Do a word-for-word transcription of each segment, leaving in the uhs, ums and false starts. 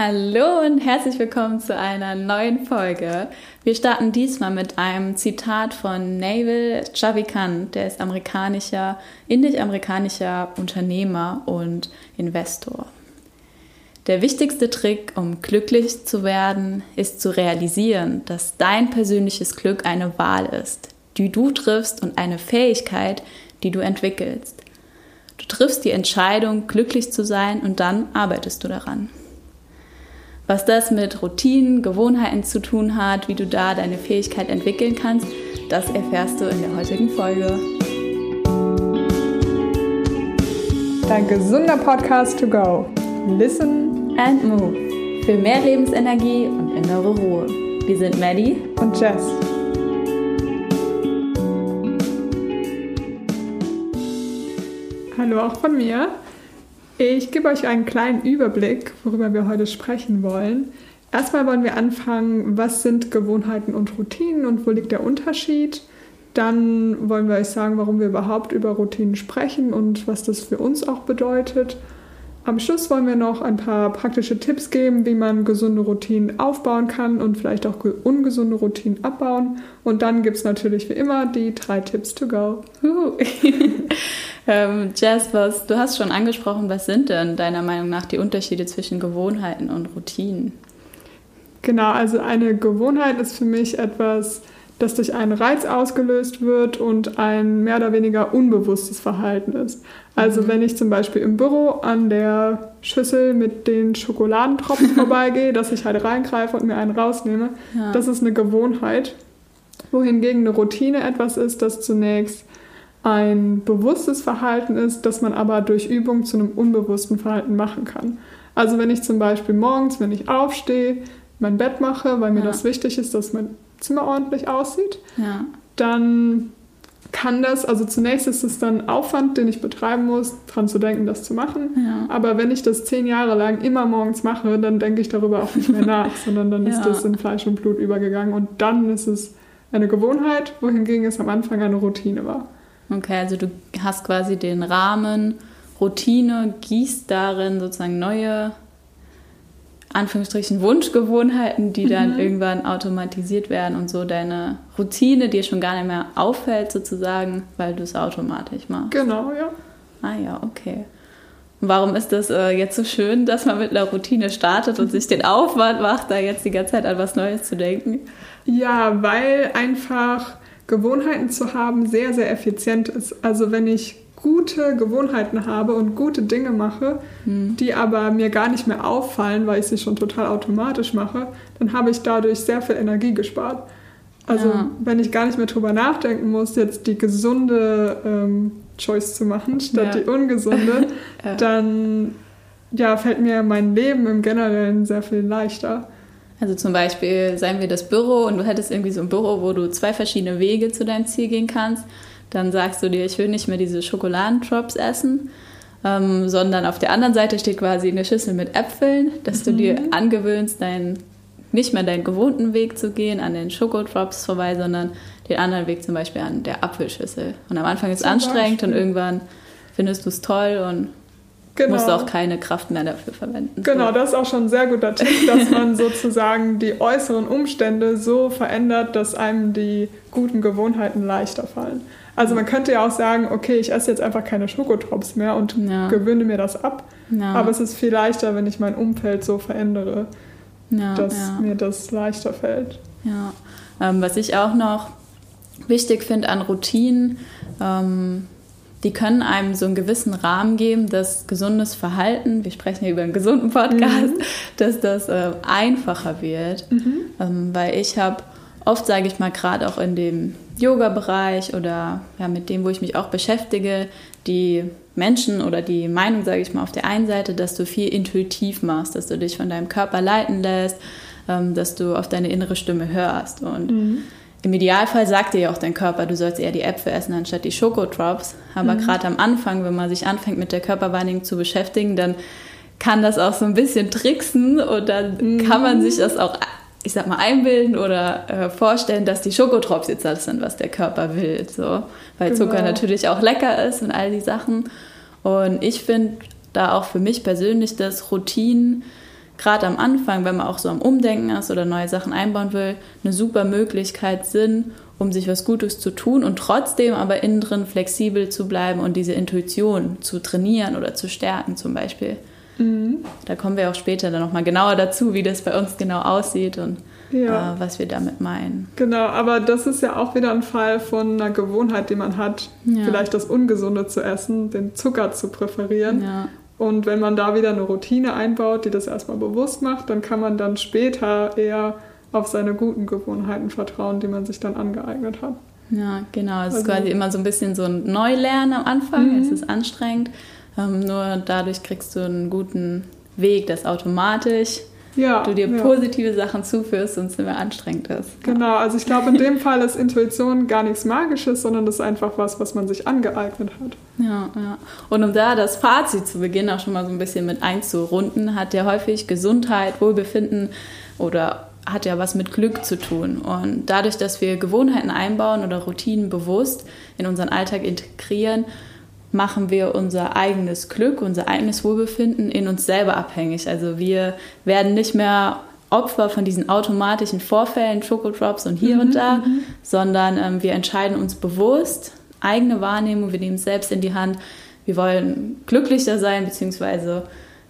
Hallo und herzlich willkommen zu einer neuen Folge. Wir starten diesmal mit einem Zitat von Naval Ravikant, der ist amerikanischer, indisch-amerikanischer Unternehmer und Investor. Der wichtigste Trick, um glücklich zu werden, ist zu realisieren, dass dein persönliches Glück eine Wahl ist, die du triffst und eine Fähigkeit, die du entwickelst. Du triffst die Entscheidung, glücklich zu sein und dann arbeitest du daran. Was das mit Routinen, Gewohnheiten zu tun hat, wie du da deine Fähigkeit entwickeln kannst, das erfährst du in der heutigen Folge. Dein gesunder Podcast to go. Listen and move. Für mehr Lebensenergie und innere Ruhe. Wir sind Maddie und Jess. Hallo auch von mir. Ich gebe euch einen kleinen Überblick, worüber wir heute sprechen wollen. Erstmal wollen wir anfangen, was sind Gewohnheiten und Routinen und wo liegt der Unterschied? Dann wollen wir euch sagen, warum wir überhaupt über Routinen sprechen und was das für uns auch bedeutet. Am Schluss wollen wir noch ein paar praktische Tipps geben, wie man gesunde Routinen aufbauen kann und vielleicht auch ungesunde Routinen abbauen. Und dann gibt es natürlich wie immer die drei Tipps to go. Uh. ähm, Jess, was, du hast schon angesprochen, was sind denn deiner Meinung nach die Unterschiede zwischen Gewohnheiten und Routinen? Genau, also eine Gewohnheit ist für mich etwas, das durch einen Reiz ausgelöst wird und ein mehr oder weniger unbewusstes Verhalten ist. Also mhm. wenn ich zum Beispiel im Büro an der Schüssel mit den Schokoladentropfen vorbeigehe, dass ich halt reingreife und mir einen rausnehme, ja. Das ist eine Gewohnheit. Wohingegen eine Routine etwas ist, das zunächst ein bewusstes Verhalten ist, das man aber durch Übung zu einem unbewussten Verhalten machen kann. Also wenn ich zum Beispiel morgens, wenn ich aufstehe, mein Bett mache, weil mir ja. das wichtig ist, dass mein Zimmer ordentlich aussieht, ja. dann kann das, also zunächst ist es dann Aufwand, den ich betreiben muss, dran zu denken, das zu machen. Ja. Aber wenn ich das zehn Jahre lang immer morgens mache, dann denke ich darüber auch nicht mehr nach, sondern dann ja. ist das in Fleisch und Blut übergegangen und dann ist es eine Gewohnheit, wohingegen es am Anfang eine Routine war. Okay, also du hast quasi den Rahmen, Routine, gießt darin sozusagen neue Anführungsstrichen Wunschgewohnheiten, die dann mhm. irgendwann automatisiert werden und so deine Routine dir schon gar nicht mehr auffällt sozusagen, weil du es automatisch machst. Genau, ja. Ah ja, okay. Und warum ist das äh, jetzt so schön, dass man mit einer Routine startet und sich den Aufwand macht, da jetzt die ganze Zeit an was Neues zu denken? Ja, weil einfach Gewohnheiten zu haben sehr, sehr effizient ist. Also wenn ich gute Gewohnheiten habe und gute Dinge mache, hm. die aber mir gar nicht mehr auffallen, weil ich sie schon total automatisch mache, dann habe ich dadurch sehr viel Energie gespart. Also ja. wenn ich gar nicht mehr drüber nachdenken muss, jetzt die gesunde ähm, Choice zu machen, statt ja. die ungesunde, ja. dann ja, fällt mir mein Leben im Generellen sehr viel leichter. Also zum Beispiel, seien wir das Büro und du hättest irgendwie so ein Büro, wo du zwei verschiedene Wege zu deinem Ziel gehen kannst. Dann sagst du dir, ich will nicht mehr diese Schokoladentropes essen, ähm, sondern auf der anderen Seite steht quasi eine Schüssel mit Äpfeln, dass du mhm. dir angewöhnst, dein, nicht mehr deinen gewohnten Weg zu gehen, an den Schokotrops vorbei, sondern den anderen Weg zum Beispiel an der Apfelschüssel. Und am Anfang ist es anstrengend und irgendwann findest du es toll und genau. musst auch keine Kraft mehr dafür verwenden. Genau, so. Das ist auch schon ein sehr guter Tipp, dass man sozusagen die äußeren Umstände so verändert, dass einem die guten Gewohnheiten leichter fallen. Also man könnte ja auch sagen, okay, ich esse jetzt einfach keine Schokotrops mehr und ja. gewöhne mir das ab. Ja. Aber es ist viel leichter, wenn ich mein Umfeld so verändere, ja, dass ja. mir das leichter fällt. Ja, ähm, was ich auch noch wichtig finde an Routinen, ähm, die können einem so einen gewissen Rahmen geben, dass gesundes Verhalten, wir sprechen hier über einen gesunden Podcast, mhm. dass das äh, einfacher wird. Mhm. Ähm, weil ich habe oft, sage ich mal, gerade auch in dem Yoga-Bereich oder ja, mit dem, wo ich mich auch beschäftige, die Menschen oder die Meinung, sage ich mal, auf der einen Seite, dass du viel intuitiv machst, dass du dich von deinem Körper leiten lässt, ähm, dass du auf deine innere Stimme hörst. Und mhm. im Idealfall sagt dir ja auch dein Körper, du sollst eher die Äpfel essen anstatt die Schokotrops. Aber mhm. gerade am Anfang, wenn man sich anfängt mit der Körperwahrnehmung zu beschäftigen, dann kann das auch so ein bisschen tricksen und dann mhm. kann man sich das auch, ich sag mal, einbilden oder äh, vorstellen, dass die Schokotrops jetzt das sind, was der Körper will. So. Weil genau. Zucker natürlich auch lecker ist und all die Sachen. Und ich finde da auch für mich persönlich, dass Routinen gerade am Anfang, wenn man auch so am Umdenken ist oder neue Sachen einbauen will, eine super Möglichkeit sind, um sich was Gutes zu tun und trotzdem aber innen drin flexibel zu bleiben und diese Intuition zu trainieren oder zu stärken zum Beispiel. Mhm. Da kommen wir auch später dann nochmal genauer dazu, wie das bei uns genau aussieht und ja. äh, was wir damit meinen. Genau, aber das ist ja auch wieder ein Fall von einer Gewohnheit, die man hat, ja. vielleicht das Ungesunde zu essen, den Zucker zu präferieren. Ja. Und wenn man da wieder eine Routine einbaut, die das erstmal bewusst macht, dann kann man dann später eher auf seine guten Gewohnheiten vertrauen, die man sich dann angeeignet hat. Ja, genau. Es also, ist quasi immer so ein bisschen so ein Neulernen am Anfang. Mhm. Es ist anstrengend. Ähm, nur dadurch kriegst du einen guten Weg, dass automatisch ja, du dir ja. positive Sachen zuführst und es nicht mehr anstrengend ist. Genau, also ich glaube, in dem Fall ist Intuition gar nichts Magisches, sondern das ist einfach was, was man sich angeeignet hat. Ja, ja. Und um da das Fazit zu Beginn auch schon mal so ein bisschen mit einzurunden, hat ja häufig Gesundheit, Wohlbefinden oder hat ja was mit Glück zu tun. Und dadurch, dass wir Gewohnheiten einbauen oder Routinen bewusst in unseren Alltag integrieren, machen wir unser eigenes Glück, unser eigenes Wohlbefinden in uns selber abhängig. Also wir werden nicht mehr Opfer von diesen automatischen Vorfällen, Schokodrops und hier mhm, und da, mhm. sondern ähm, wir entscheiden uns bewusst, eigene Wahrnehmung, wir nehmen es selbst in die Hand. Wir wollen glücklicher sein, beziehungsweise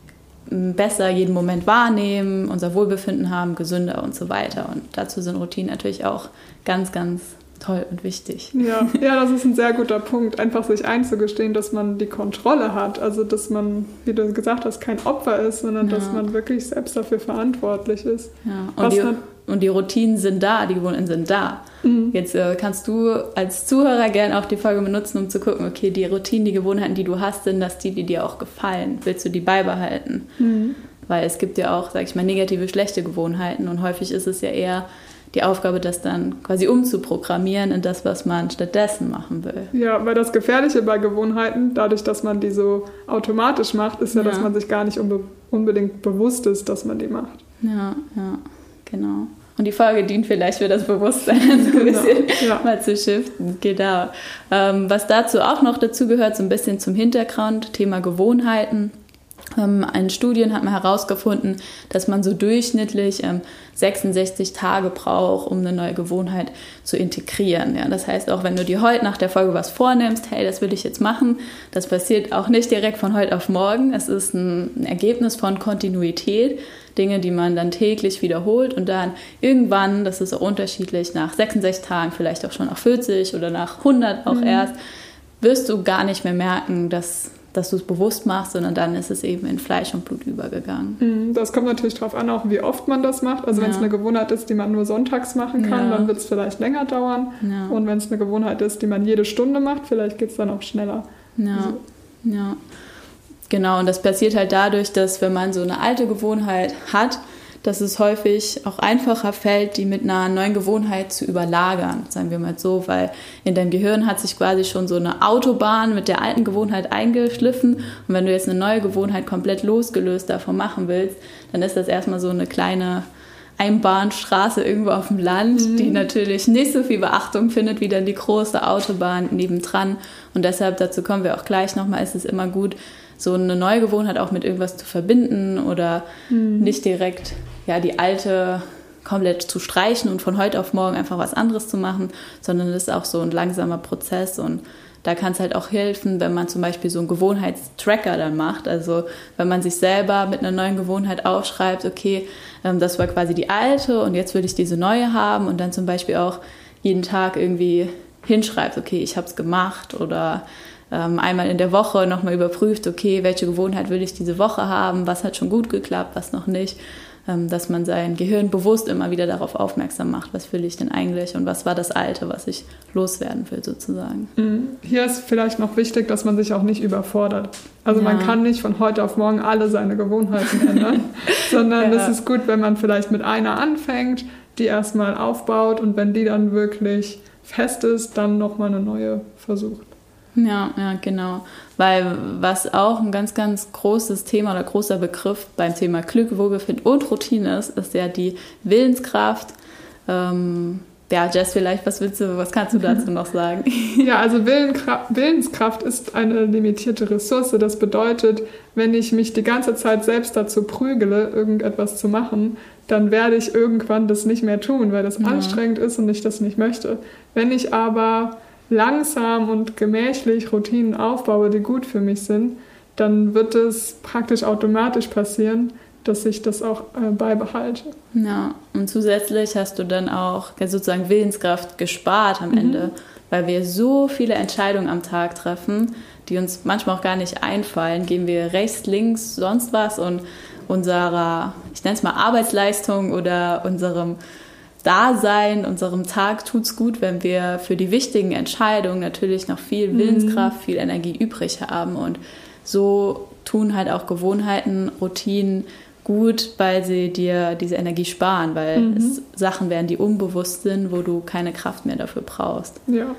besser jeden Moment wahrnehmen, unser Wohlbefinden haben, gesünder und so weiter. Und dazu sind Routinen natürlich auch ganz, ganz toll und wichtig. Ja, ja, das ist ein sehr guter Punkt, einfach sich einzugestehen, dass man die Kontrolle hat. Also, dass man, wie du gesagt hast, kein Opfer ist, sondern ja. dass man wirklich selbst dafür verantwortlich ist. Ja. Und, die, und die Routinen sind da, die Gewohnheiten sind da. Mhm. Jetzt äh, kannst du als Zuhörer gerne auch die Folge benutzen, um zu gucken, okay, die Routinen, die Gewohnheiten, die du hast, sind das die, die dir auch gefallen? Willst du die beibehalten? Mhm. Weil es gibt ja auch, sag ich mal, negative, schlechte Gewohnheiten und häufig ist es ja eher die Aufgabe, das dann quasi umzuprogrammieren in das, was man stattdessen machen will. Ja, weil das Gefährliche bei Gewohnheiten, dadurch, dass man die so automatisch macht, ist ja, ja. dass man sich gar nicht unbe- unbedingt bewusst ist, dass man die macht. Ja, ja, genau. Und die Folge dient vielleicht für das Bewusstsein, so ein genau. bisschen ja. mal zu shiften. Genau. Ähm, was dazu auch noch dazu gehört, so ein bisschen zum Hintergrund, Thema Gewohnheiten. Ähm, in Studien hat man herausgefunden, dass man so durchschnittlich ähm, sechsundsechzig Tage braucht, um eine neue Gewohnheit zu integrieren. Ja, das heißt, auch wenn du dir heute nach der Folge was vornimmst, hey, das will ich jetzt machen, das passiert auch nicht direkt von heute auf morgen. Es ist ein, ein Ergebnis von Kontinuität, Dinge, die man dann täglich wiederholt und dann irgendwann, das ist auch unterschiedlich, nach sechsundsechzig Tagen, vielleicht auch schon nach vierzig oder nach hundert auch mhm. erst, wirst du gar nicht mehr merken, dass dass du es bewusst machst, sondern dann ist es eben in Fleisch und Blut übergegangen. Das kommt natürlich darauf an, auch wie oft man das macht. Also ja. wenn es eine Gewohnheit ist, die man nur sonntags machen kann, ja. dann wird es vielleicht länger dauern. Ja. Und wenn es eine Gewohnheit ist, die man jede Stunde macht, vielleicht geht es dann auch schneller. Ja. Also. ja, genau. Und das passiert halt dadurch, dass wenn man so eine alte Gewohnheit hat, dass es häufig auch einfacher fällt, die mit einer neuen Gewohnheit zu überlagern, sagen wir mal so, weil in deinem Gehirn hat sich quasi schon so eine Autobahn mit der alten Gewohnheit eingeschliffen und wenn du jetzt eine neue Gewohnheit komplett losgelöst davon machen willst, dann ist das erstmal so eine kleine Einbahnstraße irgendwo auf dem Land, mhm. die natürlich nicht so viel Beachtung findet wie dann die große Autobahn nebendran und deshalb, dazu kommen wir auch gleich nochmal, ist es immer gut, so eine neue Gewohnheit auch mit irgendwas zu verbinden oder mhm. nicht direkt ja, die alte komplett zu streichen und von heute auf morgen einfach was anderes zu machen, sondern das ist auch so ein langsamer Prozess und da kann es halt auch helfen, wenn man zum Beispiel so einen Gewohnheitstracker dann macht, also wenn man sich selber mit einer neuen Gewohnheit aufschreibt, okay, das war quasi die alte und jetzt will ich diese neue haben und dann zum Beispiel auch jeden Tag irgendwie hinschreibt, okay, ich habe es gemacht oder einmal in der Woche nochmal überprüft, okay, welche Gewohnheit will ich diese Woche haben, was hat schon gut geklappt, was noch nicht, dass man sein Gehirn bewusst immer wieder darauf aufmerksam macht, was will ich denn eigentlich und was war das Alte, was ich loswerden will sozusagen. Hier ist vielleicht noch wichtig, dass man sich auch nicht überfordert. Also ja. man kann nicht von heute auf morgen alle seine Gewohnheiten ändern, sondern ja. es ist gut, wenn man vielleicht mit einer anfängt, die erstmal aufbaut und wenn die dann wirklich fest ist, dann nochmal eine neue versucht. Ja, ja, genau. Weil was auch ein ganz, ganz großes Thema oder großer Begriff beim Thema Glück, Wohlbefinden und Routine ist, ist ja die Willenskraft, ähm, ja, Jess, vielleicht, was willst du, was kannst du dazu noch sagen? Ja, also Willenskraft, Willenskraft ist eine limitierte Ressource. Das bedeutet, wenn ich mich die ganze Zeit selbst dazu prügele, irgendetwas zu machen, dann werde ich irgendwann das nicht mehr tun, weil das ja. anstrengend ist und ich das nicht möchte. Wenn ich aber langsam und gemächlich Routinen aufbaue, die gut für mich sind, dann wird es praktisch automatisch passieren, dass ich das auch äh, beibehalte. Ja, und zusätzlich hast du dann auch sozusagen Willenskraft gespart am mhm. Ende, weil wir so viele Entscheidungen am Tag treffen, die uns manchmal auch gar nicht einfallen. Gehen wir rechts, links, sonst was und unserer, ich nenne es mal Arbeitsleistung oder unserem Dasein, unserem Tag tut es gut, wenn wir für die wichtigen Entscheidungen natürlich noch viel Willenskraft, mhm. viel Energie übrig haben. Und so tun halt auch Gewohnheiten, Routinen gut, weil sie dir diese Energie sparen, weil mhm. es Sachen werden, die unbewusst sind, wo du keine Kraft mehr dafür brauchst. Ja.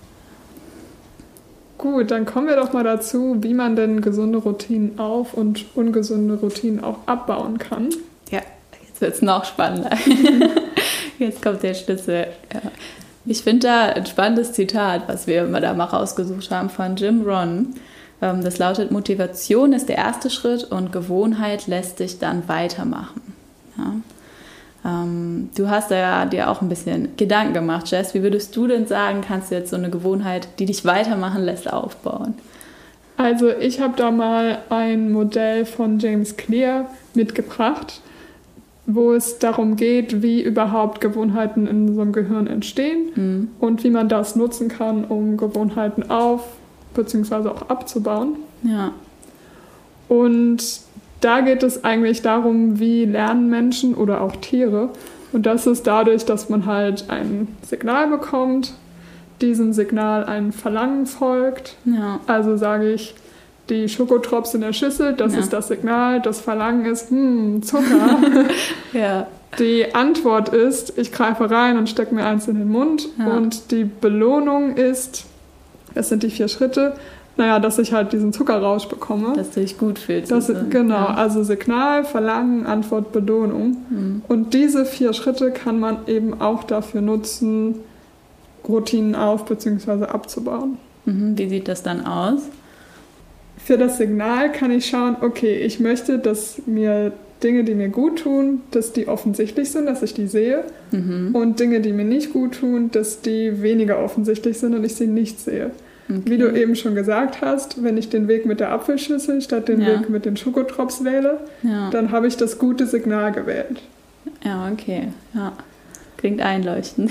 Gut, dann kommen wir doch mal dazu, wie man denn gesunde Routinen auf- und ungesunde Routinen auch abbauen kann. Ja, jetzt wird es noch spannender. Jetzt kommt der Schlüssel. Ja. Ich finde da ein spannendes Zitat, was wir immer da mal rausgesucht haben, von Jim Rohn. Das lautet: Motivation ist der erste Schritt und Gewohnheit lässt sich dann weitermachen. Ja. Ähm, du hast da ja dir auch ein bisschen Gedanken gemacht, Jess. Wie würdest du denn sagen, kannst du jetzt so eine Gewohnheit, die dich weitermachen lässt, aufbauen? Also ich habe da mal ein Modell von James Clear mitgebracht, wo es darum geht, wie überhaupt Gewohnheiten in unserem Gehirn entstehen mhm. und wie man das nutzen kann, um Gewohnheiten auf- bzw. auch abzubauen. Ja. Und da geht es eigentlich darum, wie lernen Menschen oder auch Tiere. Und das ist dadurch, dass man halt ein Signal bekommt, diesem Signal ein Verlangen folgt. Ja. Also sage ich, die Schokotrops in der Schüssel, das ja. ist das Signal. Das Verlangen ist, hm, Zucker. Ja. Die Antwort ist, ich greife rein und stecke mir eins in den Mund. Ja. Und die Belohnung ist, das sind die vier Schritte, naja, dass ich halt diesen Zuckerrausch bekomme. Dass du dich gut fühlst. Das, also. Genau, ja. also Signal, Verlangen, Antwort, Belohnung. Mhm. Und diese vier Schritte kann man eben auch dafür nutzen, Routinen auf- bzw. abzubauen. Mhm. Wie sieht das dann aus? Für das Signal kann ich schauen, okay, ich möchte, dass mir Dinge, die mir gut tun, dass die offensichtlich sind, dass ich die sehe. Mhm. Und Dinge, die mir nicht gut tun, dass die weniger offensichtlich sind und ich sie nicht sehe. Okay. Wie du eben schon gesagt hast, wenn ich den Weg mit der Apfelschüssel statt den ja. Weg mit den Schokotrops wähle, ja. dann habe ich das gute Signal gewählt. Ja, okay. Ja. Klingt einleuchtend.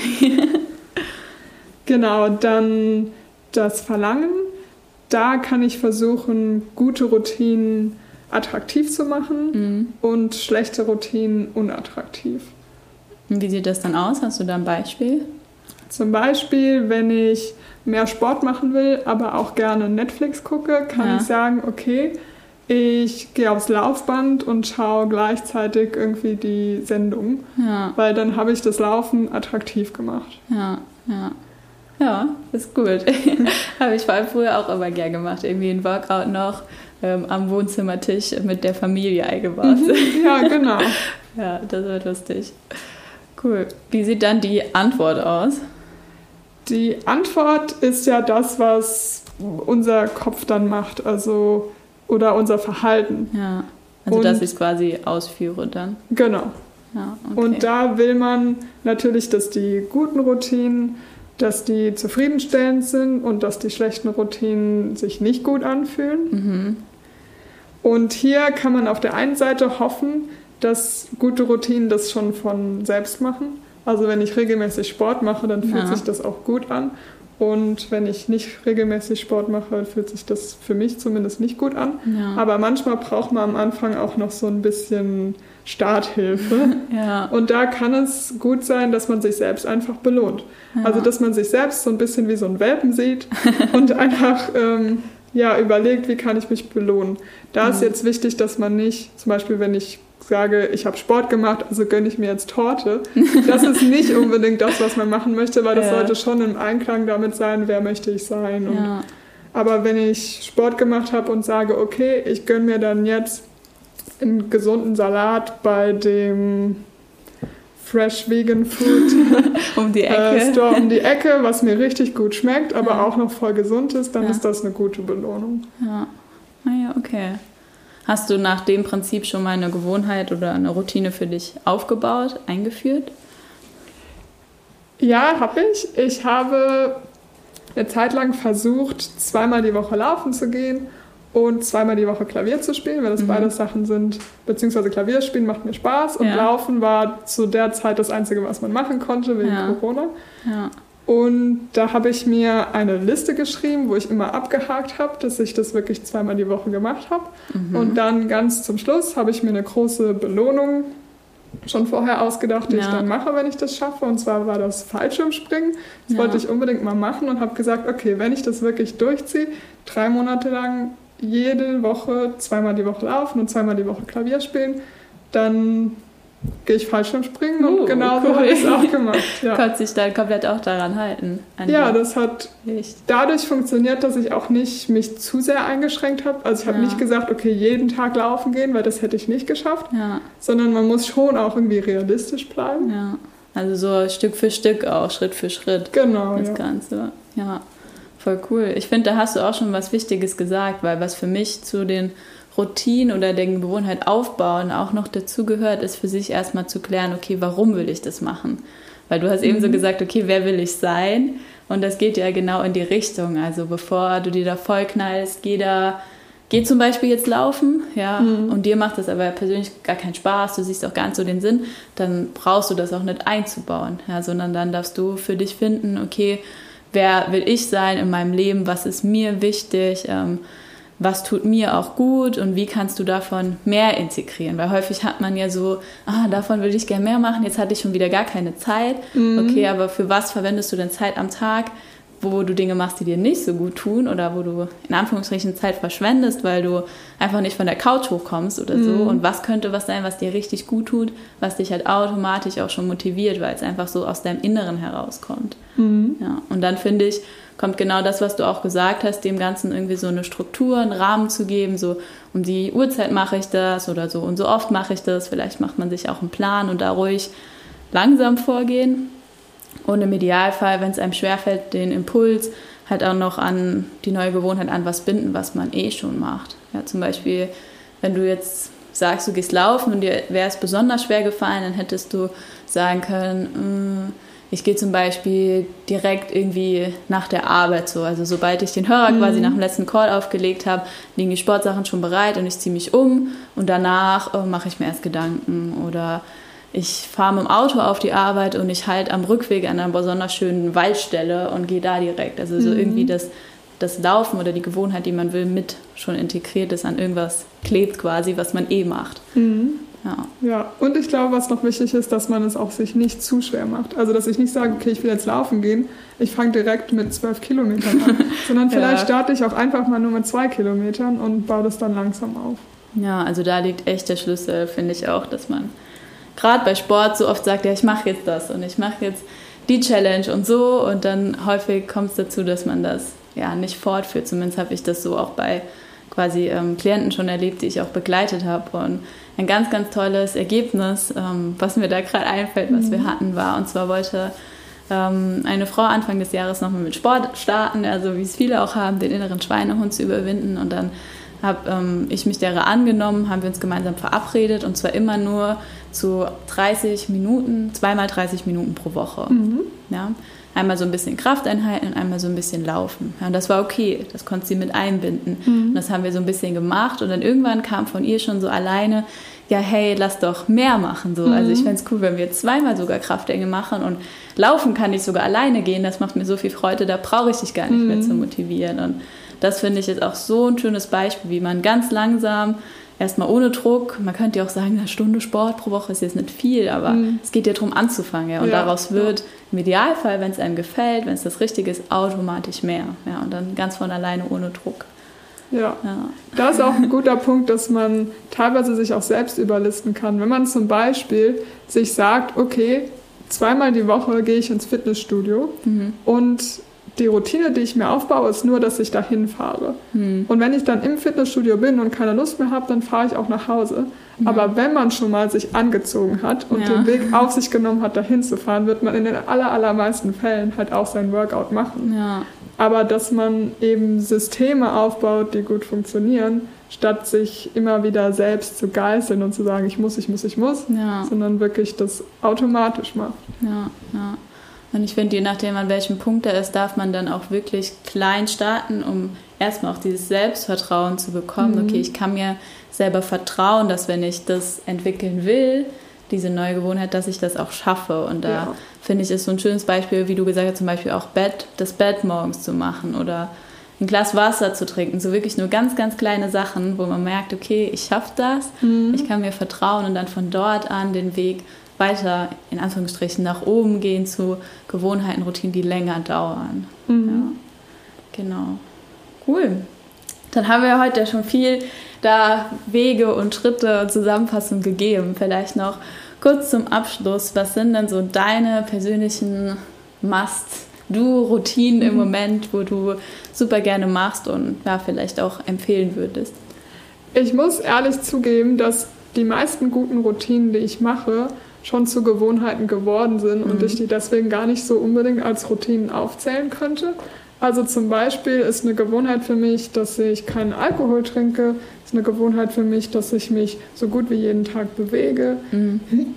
Genau, dann das Verlangen. Da kann ich versuchen, gute Routinen attraktiv zu machen mhm. und schlechte Routinen unattraktiv. Und wie sieht das dann aus? Hast du da ein Beispiel? Zum Beispiel, wenn ich mehr Sport machen will, aber auch gerne Netflix gucke, kann ja. ich sagen, okay, ich gehe aufs Laufband und schaue gleichzeitig irgendwie die Sendung, ja. weil dann habe ich das Laufen attraktiv gemacht. Ja, ja. Ja, ist gut. Habe ich vor allem früher auch immer gern gemacht. Irgendwie ein Workout noch ähm, am Wohnzimmertisch mit der Familie eingebaut. Ja, genau. Ja, das wird lustig. Cool. Wie sieht dann die Antwort aus? Die Antwort ist ja das, was unser Kopf dann macht, also oder unser Verhalten. Ja, also und, dass ich es quasi ausführe dann. Genau. Ja, okay. Und da will man natürlich, dass die guten Routinen, dass die zufriedenstellend sind und dass die schlechten Routinen sich nicht gut anfühlen. Mhm. Und hier kann man auf der einen Seite hoffen, dass gute Routinen das schon von selbst machen. Also wenn ich regelmäßig Sport mache, dann fühlt ja. sich das auch gut an. Und wenn ich nicht regelmäßig Sport mache, fühlt sich das für mich zumindest nicht gut an. Ja. Aber manchmal braucht man am Anfang auch noch so ein bisschen Starthilfe. Ja. Und da kann es gut sein, dass man sich selbst einfach belohnt. Ja. Also dass man sich selbst so ein bisschen wie so ein Welpen sieht und einfach ähm, ja, überlegt, wie kann ich mich belohnen. Da mhm. ist jetzt wichtig, dass man nicht, zum Beispiel wenn ich sage, ich habe Sport gemacht, also gönne ich mir jetzt Torte. Das ist nicht unbedingt das, was man machen möchte, weil das ja. sollte schon im Einklang damit sein, wer möchte ich sein. Und, ja. Aber wenn ich Sport gemacht habe und sage, okay, ich gönne mir dann jetzt einen gesunden Salat bei dem Fresh Vegan Food um die Ecke. Äh, Store um die Ecke, was mir richtig gut schmeckt, aber ja. auch noch voll gesund ist, dann ja. ist das eine gute Belohnung. Ja, naja, okay. Hast du nach dem Prinzip schon mal eine Gewohnheit oder eine Routine für dich aufgebaut, eingeführt? Ja, habe ich. Ich habe eine Zeit lang versucht, zweimal die Woche laufen zu gehen und zweimal die Woche Klavier zu spielen, weil das mhm. beides Sachen sind, beziehungsweise Klavier spielen macht mir Spaß und ja. Laufen war zu der Zeit das Einzige, was man machen konnte wegen ja. Corona. Ja. Und da habe ich mir eine Liste geschrieben, wo ich immer abgehakt habe, dass ich das wirklich zweimal die Woche gemacht habe. Mhm. Und dann ganz zum Schluss habe ich mir eine große Belohnung schon vorher ausgedacht, die ja. ich dann mache, wenn ich das schaffe. Und zwar war das Fallschirmspringen. Das ja. wollte ich unbedingt mal machen und habe gesagt, okay, wenn ich das wirklich durchziehe, drei Monate lang jede Woche zweimal die Woche laufen und zweimal die Woche Klavier spielen, dann gehe ich Fallschirmspringen und uh, genau so cool. habe ich es auch gemacht. Ja. Konntest dich dann komplett auch daran halten? Ja, das hat Echt? dadurch funktioniert, dass ich auch nicht mich zu sehr eingeschränkt habe. Also ich habe ja. nicht gesagt, okay, jeden Tag laufen gehen, weil das hätte ich nicht geschafft. Ja. Sondern man muss schon auch irgendwie realistisch bleiben. Ja. Also so Stück für Stück auch, Schritt für Schritt. Genau, Das ja. Ganze. Ja, voll cool. Ich finde, da hast du auch schon was Wichtiges gesagt, weil was für mich zu den Routinen oder der Gewohnheit aufbauen auch noch dazu gehört, ist für sich erstmal zu klären, okay, warum will ich das machen? Weil du hast mhm. eben so gesagt, okay, wer will ich sein? Und das geht ja genau in die Richtung. Also bevor du dir da voll knallst, geh da, geh zum Beispiel jetzt laufen, ja, mhm. und dir macht das aber persönlich gar keinen Spaß, du siehst auch gar nicht so den Sinn, dann brauchst du das auch nicht einzubauen, ja, sondern dann darfst du für dich finden, okay, wer will ich sein in meinem Leben, was ist mir wichtig, ähm, was tut mir auch gut und wie kannst du davon mehr integrieren? Weil häufig hat man ja so, ah, davon würde ich gerne mehr machen, jetzt hatte ich schon wieder gar keine Zeit. Mhm. Okay, aber für was verwendest du denn Zeit am Tag, wo du Dinge machst, die dir nicht so gut tun oder wo du in Anführungsstrichen Zeit verschwendest, weil du einfach nicht von der Couch hochkommst oder so? Mhm. Und was könnte was sein, was dir richtig gut tut, was dich halt automatisch auch schon motiviert, weil es einfach so aus deinem Inneren herauskommt. Mhm. Ja, und dann finde ich, kommt genau das, was du auch gesagt hast, dem Ganzen irgendwie so eine Struktur, einen Rahmen zu geben, so um die Uhrzeit mache ich das oder so und so oft mache ich das, vielleicht macht man sich auch einen Plan und da ruhig langsam vorgehen und im Idealfall, wenn es einem schwerfällt, den Impuls halt auch noch an die neue Gewohnheit an was binden, was man eh schon macht. Ja, zum Beispiel, wenn du jetzt sagst, du gehst laufen und dir wäre es besonders schwer gefallen, dann hättest du sagen können, mh, ich gehe zum Beispiel direkt irgendwie nach der Arbeit so. Also sobald ich den Hörer mhm. quasi nach dem letzten Call aufgelegt habe, liegen die Sportsachen schon bereit und ich ziehe mich um und danach äh, mache ich mir erst Gedanken. Oder ich fahre mit dem Auto auf die Arbeit und ich halte am Rückweg an einer besonders schönen Waldstelle und gehe da direkt. Also so mhm. irgendwie das, das Laufen oder die Gewohnheit, die man will, mit schon integriert ist, an irgendwas klebt quasi, was man eh macht. Mhm. Ja. ja, und ich glaube, was noch wichtig ist, dass man es auch sich nicht zu schwer macht. Also, dass ich nicht sage, okay, ich will jetzt laufen gehen, ich fange direkt mit zwölf Kilometern an, sondern vielleicht ja. starte ich auch einfach mal nur mit zwei Kilometern und baue das dann langsam auf. Ja, also da liegt echt der Schlüssel, finde ich auch, dass man gerade bei Sport so oft sagt, ja, ich mache jetzt das und ich mache jetzt die Challenge und so und dann häufig kommt es dazu, dass man das ja nicht fortführt. Zumindest habe ich das so auch bei quasi ähm, Klienten schon erlebt, die ich auch begleitet habe. Und ein ganz, ganz tolles Ergebnis, ähm, was mir da gerade einfällt, was mhm. wir hatten, war, und zwar wollte ähm, eine Frau Anfang des Jahres nochmal mit Sport starten, also wie es viele auch haben, den inneren Schweinehund zu überwinden. Und dann habe ähm, ich mich derer angenommen, haben wir uns gemeinsam verabredet und zwar immer nur zu dreißig Minuten, zweimal dreißig Minuten pro Woche. Mhm. Ja? Einmal so ein bisschen Krafteinheiten und einmal so ein bisschen Laufen. Ja, und das war okay, das konnte sie mit einbinden. Mhm. Und das haben wir so ein bisschen gemacht und dann irgendwann kam von ihr schon so alleine, ja hey, lass doch mehr machen. So. Mhm. Also ich fände es cool, wenn wir zweimal sogar Kraftgänge machen und laufen kann ich sogar alleine gehen, das macht mir so viel Freude, da brauche ich dich gar nicht mhm. mehr zu motivieren. Und das finde ich jetzt auch so ein schönes Beispiel, wie man ganz langsam, erstmal ohne Druck, man könnte ja auch sagen, eine Stunde Sport pro Woche ist jetzt nicht viel, aber mhm. es geht ja darum anzufangen. Ja? Und ja, daraus wird ja. im Idealfall, wenn es einem gefällt, wenn es das Richtige ist, automatisch mehr. Ja? Und dann ganz von alleine ohne Druck. Ja. ja, da ist auch ein guter Punkt, dass man teilweise sich auch selbst überlisten kann. Wenn man zum Beispiel sich sagt, okay, zweimal die Woche gehe ich ins Fitnessstudio mhm. und die Routine, die ich mir aufbaue, ist nur, dass ich dahin fahre. Hm. Und wenn ich dann im Fitnessstudio bin und keine Lust mehr habe, dann fahre ich auch nach Hause. Ja. Aber wenn man schon mal sich angezogen hat und ja. den Weg auf sich genommen hat, dahin zu fahren, wird man in den aller, allermeisten Fällen halt auch sein Workout machen. Ja. Aber dass man eben Systeme aufbaut, die gut funktionieren, statt sich immer wieder selbst zu geißeln und zu sagen, ich muss, ich muss, ich muss, ja. sondern wirklich das automatisch macht. Ja, ja. Und ich finde, je nachdem, an welchem Punkt er ist, darf man dann auch wirklich klein starten, um erstmal auch dieses Selbstvertrauen zu bekommen. Mhm. Okay, ich kann mir selber vertrauen, dass wenn ich das entwickeln will, diese neue Gewohnheit, dass ich das auch schaffe. Und da ja. finde ich, ist so ein schönes Beispiel, wie du gesagt hast, zum Beispiel auch Bett, das Bett morgens zu machen oder ein Glas Wasser zu trinken. So wirklich nur ganz, ganz kleine Sachen, wo man merkt, okay, ich schaffe das, mhm. ich kann mir vertrauen und dann von dort an den Weg weiter, in Anführungsstrichen, nach oben gehen zu Gewohnheiten, Routinen, die länger dauern. Mhm. Ja, genau. Cool. Dann haben wir heute schon viel da Wege und Schritte und Zusammenfassungen gegeben. Vielleicht noch kurz zum Abschluss. Was sind denn so deine persönlichen Must-Do-Routinen mhm. im Moment, wo du super gerne machst und ja, vielleicht auch empfehlen würdest? Ich muss ehrlich zugeben, dass die meisten guten Routinen, die ich mache, schon zu Gewohnheiten geworden sind mhm. und ich die deswegen gar nicht so unbedingt als Routinen aufzählen könnte. Also zum Beispiel ist eine Gewohnheit für mich, dass ich keinen Alkohol trinke. Ist eine Gewohnheit für mich, dass ich mich so gut wie jeden Tag bewege. Mhm.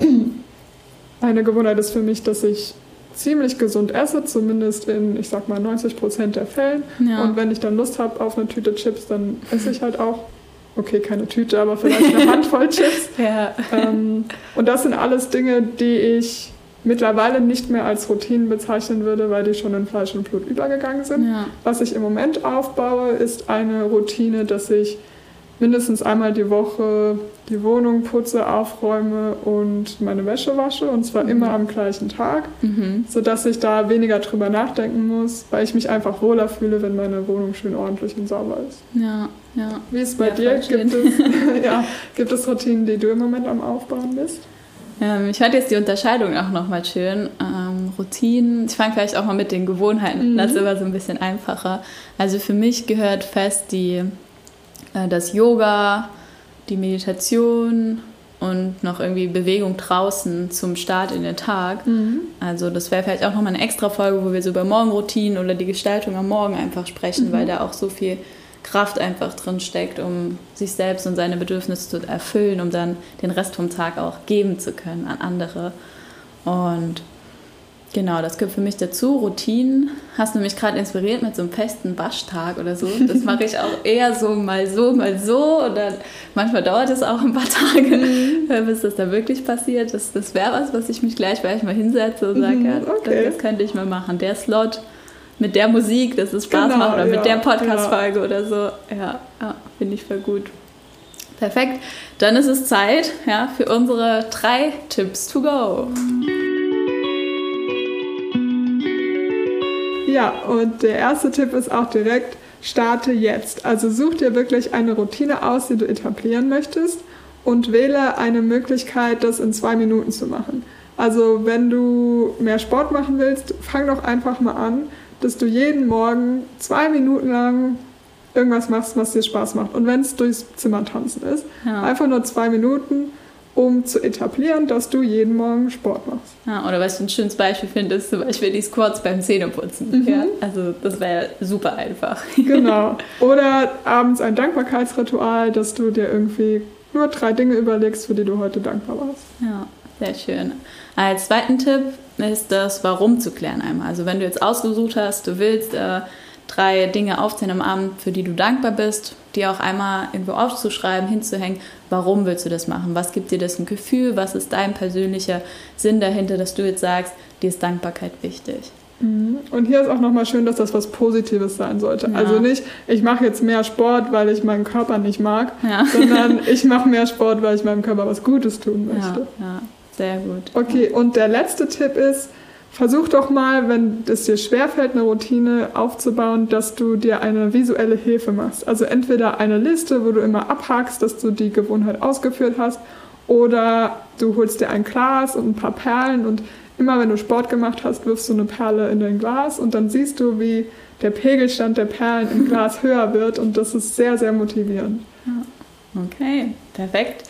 Eine Gewohnheit ist für mich, dass ich ziemlich gesund esse, zumindest in, ich sag mal, neunzig Prozent der Fällen. Ja. Und wenn ich dann Lust habe auf eine Tüte Chips, dann esse ich halt auch. Okay, keine Tüte, aber vielleicht eine Handvoll Chips. Ja. Ähm, und das sind alles Dinge, die ich mittlerweile nicht mehr als Routinen bezeichnen würde, weil die schon in Fleisch und Blut übergegangen sind. Ja. Was ich im Moment aufbaue, ist eine Routine, dass ich mindestens einmal die Woche die Wohnung putze, aufräume und meine Wäsche wasche, und zwar mhm. immer am gleichen Tag, mhm. sodass ich da weniger drüber nachdenken muss, weil ich mich einfach wohler fühle, wenn meine Wohnung schön ordentlich und sauber ist. Ja, ja. Wie ist es bei ja, dir? Gibt es, ja, gibt es Routinen, die du im Moment am Aufbauen bist? Ähm, ich fand jetzt die Unterscheidung auch nochmal schön. Ähm, Routinen, ich fange vielleicht auch mal mit den Gewohnheiten, mhm. das ist immer so ein bisschen einfacher. Also für mich gehört fest die, äh, das Yoga, die Meditation und noch irgendwie Bewegung draußen zum Start in den Tag. Mhm. Also das wäre vielleicht auch nochmal eine extra Folge, wo wir so über Morgenroutinen oder die Gestaltung am Morgen einfach sprechen, mhm. weil da auch so viel Kraft einfach drin steckt, um sich selbst und seine Bedürfnisse zu erfüllen, um dann den Rest vom Tag auch geben zu können an andere. Und genau, das gehört für mich dazu. Routinen hast du mich gerade inspiriert mit so einem festen Waschtag oder so. Das mache ich auch eher so mal so, mal so. Oder manchmal dauert es auch ein paar Tage, mhm. bis das da wirklich passiert. Das, das wäre was, was ich mich gleich vielleicht mal hinsetze und sage, mhm, ja, okay. das, das könnte ich mal machen. Der Slot mit der Musik, dass es Spaß genau, macht, oder ja, mit der Podcast-Folge ja. oder so. Ja, ja, finde ich voll gut. Perfekt. Dann ist es Zeit, ja, für unsere drei Tipps to go. Ja, und der erste Tipp ist auch direkt, starte jetzt. Also such dir wirklich eine Routine aus, die du etablieren möchtest, und wähle eine Möglichkeit, das in zwei Minuten zu machen. Also wenn du mehr Sport machen willst, fang doch einfach mal an, dass du jeden Morgen zwei Minuten lang irgendwas machst, was dir Spaß macht. Und wenn es durchs Zimmer tanzen ist, ja. einfach nur zwei Minuten, um zu etablieren, dass du jeden Morgen Sport machst. Ja, oder was ich ein schönes Beispiel finde, ist zum Beispiel die Squats beim Zähneputzen. Mhm. Ja? Also das wäre super einfach. Genau. Oder abends ein Dankbarkeitsritual, dass du dir irgendwie nur drei Dinge überlegst, für die du heute dankbar warst. Ja, sehr schön. Als zweiten Tipp ist das Warum zu klären einmal. Also wenn du jetzt ausgesucht hast, du willst äh, drei Dinge aufzählen am Abend, für die du dankbar bist, die auch einmal irgendwo aufzuschreiben, hinzuhängen, warum willst du das machen? Was gibt dir das ein Gefühl? Was ist dein persönlicher Sinn dahinter, dass du jetzt sagst, dir ist Dankbarkeit wichtig? Und hier ist auch nochmal schön, dass das was Positives sein sollte. Ja. Also nicht, ich mache jetzt mehr Sport, weil ich meinen Körper nicht mag, ja. sondern ich mache mehr Sport, weil ich meinem Körper was Gutes tun möchte. Ja, ja. Sehr gut. Okay, und der letzte Tipp ist, versuch doch mal, wenn es dir schwerfällt, eine Routine aufzubauen, dass du dir eine visuelle Hilfe machst. Also entweder eine Liste, wo du immer abhakst, dass du die Gewohnheit ausgeführt hast, oder du holst dir ein Glas und ein paar Perlen und immer wenn du Sport gemacht hast, wirfst du eine Perle in dein Glas und dann siehst du, wie der Pegelstand der Perlen im Glas höher wird, und das ist sehr, sehr motivierend. Ja. Okay, perfekt.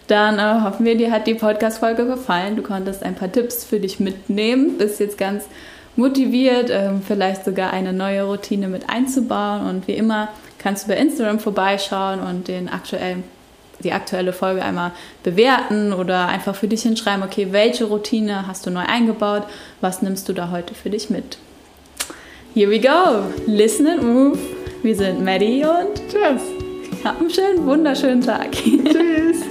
dann äh, hoffen wir, dir hat die Podcast-Folge gefallen. Du konntest ein paar Tipps für dich mitnehmen, bist jetzt ganz motiviert, äh, vielleicht sogar eine neue Routine mit einzubauen. Und wie immer kannst du bei Instagram vorbeischauen und den aktuellen, die aktuelle Folge einmal bewerten oder einfach für dich hinschreiben, okay, welche Routine hast du neu eingebaut, was nimmst du da heute für dich mit? Here we go! Listen and move. Wir sind Maddie und Tschüss. Hab einen schönen, wunderschönen Tag. Tschüss.